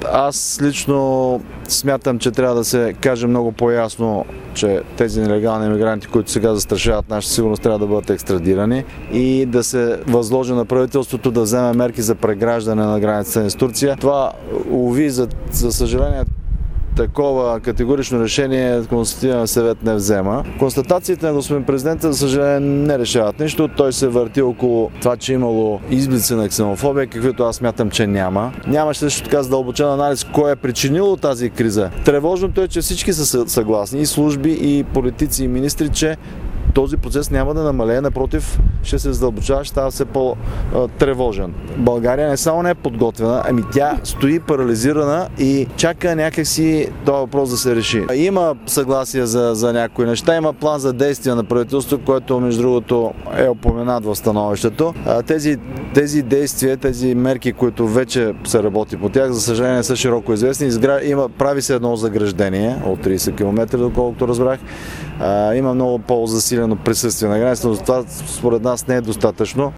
Аз лично смятам, че трябва да се каже много по-ясно, че тези нелегални имигранти, които сега застрашават нашата сигурност, трябва да бъдат екстрадирани и да се възложи на правителството да вземе мерки за преграждане на границата с Турция. Това, уви, за съжаление, такова категорично решение Конституционният съвет не взема. Констатациите на господин президента, за съжаление, не решават нищо. Той се върти около това, че имало изблици на ксенофобия, каквито аз смятам, че няма. Нямаше също така задълбочен анализ кой е причинило тази криза. Тревожното е, че всички са съгласни, и служби, и политици, и министри, че този процес няма да намалее, напротив, ще се задълбочава, ще става все по-тревожен. България не само не е подготвена, ами тя стои парализирана и чака някакси този въпрос да се реши. Има съгласие за някои неща, има план за действие на правителството, което между другото е упоменат в становището. Тези действия, тези мерки, които вече се работи по тях, за съжаление са широко известни. Прави се едно заграждение от 30 км, доколкото разбрах. Има много по-засилено присъствие на границата, но това според нас не е достатъчно.